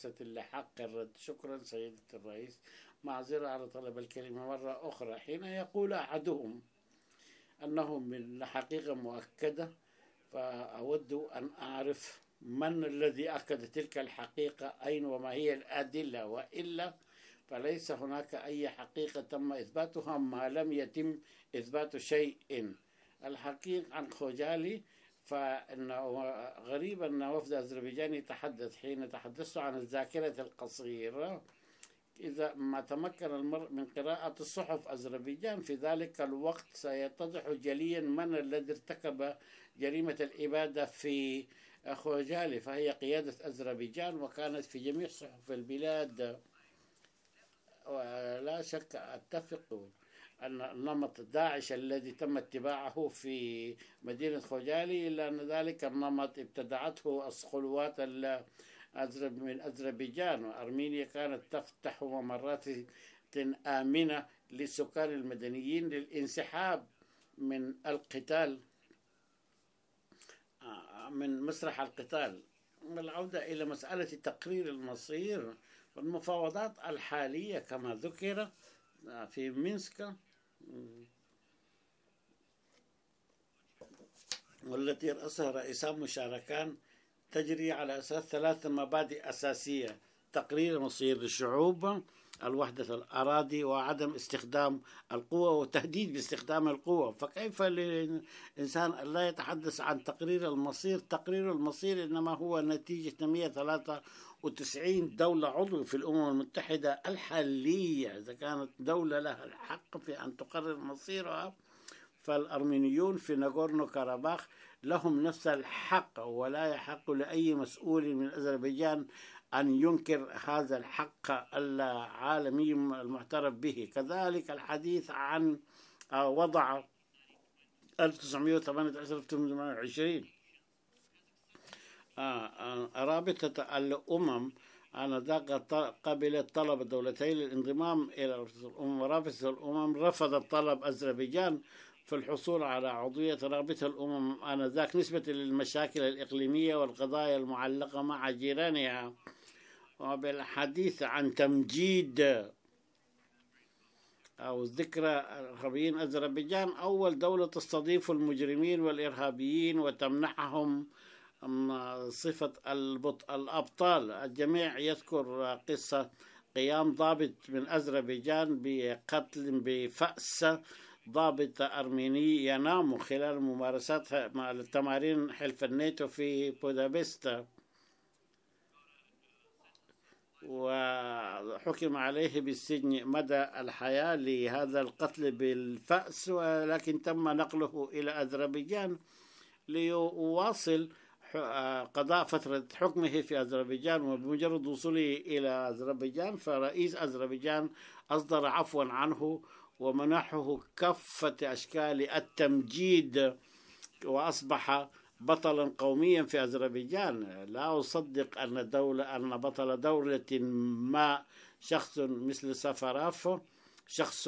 ممارسة لحق الرد. شكرا سيدة الرئيس، معذرة على طلب الكلمة مرة أخرى. حين يقول أحدهم أنه من حقيقة مؤكدة، فأود أن أعرف من الذي أكد تلك الحقيقة، أين وما هي الأدلة، وإلا فليس هناك أي حقيقة تم إثباتها ما لم يتم إثبات شيء. الحقيقة عن خوجالي، فإنه غريب أن وفد أذربيجان يتحدث. حين تحدثت عن الذاكرة القصيرة، إذا ما تمكن المرء من قراءة الصحف أذربيجان في ذلك الوقت سيتضح جليا من الذي ارتكب جريمة الإبادة في خوجالي، فهي قيادة أذربيجان، وكانت في جميع صحف البلاد. ولا شك أتفق أن نمط داعش الذي تم اتباعه في مدينة خوجالي، إلا أن ذلك النمط ابتدعته الخلوات من أذربيجان، وأرمينيا كانت تفتح ممرات آمنة للسكان المدنيين للانسحاب من القتال، من مسرح القتال. والعودة إلى مسألة تقرير المصير، والمفاوضات الحالية كما ذكر في مينسك، والتي رأسها رئيسان مشاركان، تجري على أساس 3 مبادئ أساسية: تقرير مصير الشعوب، الوحدة الأراضي، وعدم استخدام القوة وتهديد باستخدام القوة. فكيف للإنسان لا يتحدث عن تقرير المصير؟ تقرير المصير إنما هو نتيجة 193 دولة عضو في الأمم المتحدة الحالية. إذا كانت دولة لها الحق في أن تقرر مصيرها، فالأرمينيون في ناغورنو كاراباخ لهم نفس الحق، ولا يحق لأي مسؤول من أذربيجان أن ينكر هذا الحق العالمي المعترف به. كذلك الحديث عن وضع 1918-1920 رابطة الأمم آنذاك قبلت طلب الدولتين للانضمام إلى رابطة الأمم، ورابطة الأمم رفضت طلب أذربيجان في الحصول على عضوية رابطة الأمم آنذاك، نسبة للمشاكل الإقليمية والقضايا المعلقة مع جيرانها. وبالحديث عن تمجيد أو ذكرى الإرهابيين، أذربيجان أول دولة تستضيف المجرمين والإرهابيين وتمنحهم صفة الأبطال. الجميع يذكر قصة قيام ضابط من أذربيجان بفأس ضابط أرميني ينام خلال ممارسات التمارين حلف الناتو في بودابست، وحكم عليه بالسجن مدى الحياة لهذا القتل بالفأس، ولكن تم نقله إلى أذربيجان ليواصل قضاء فترة حكمه في أذربيجان. وبمجرد وصوله إلى أذربيجان، فرئيس أذربيجان أصدر عفوا عنه ومنحه كافة أشكال التمجيد، وأصبح بطلا قوميا في أذربيجان. لا أصدق أن بطل دولة ما شخص مثل سفراف شخص،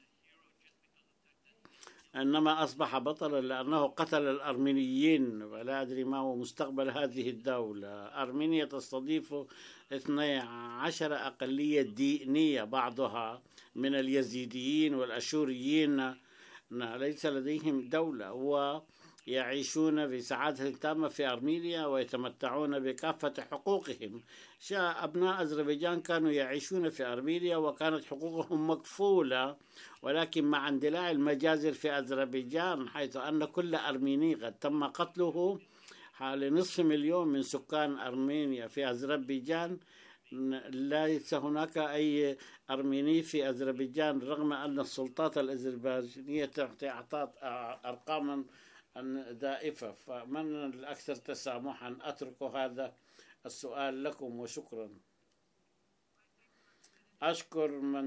إنما أصبح بطلا لأنه قتل الأرمينيين. ولا أدري ما هو مستقبل هذه الدولة. أرمينيا تستضيف 12 أقلية دينية، بعضها من اليزيديين والأشوريين، ليس لديهم دولة، ويعيشون بسعادة تامة في أرمينيا ويتمتعون بكافة حقوقهم. أبناء أذربيجان كانوا يعيشون في أرمينيا وكانت حقوقهم مكفولة، ولكن مع اندلاع المجازر في أذربيجان، حيث أن كل أرميني قد تم قتله، حوالي 500,000 من سكان أرمينيا في أذربيجان، ليس هناك أي أرميني في أذربيجان، رغم أن السلطات الأذربيجانية أعطت أرقاما دائفة. فمن الأكثر تسامحا؟ أترك هذا السؤال لكم، وشكرا. أشكر من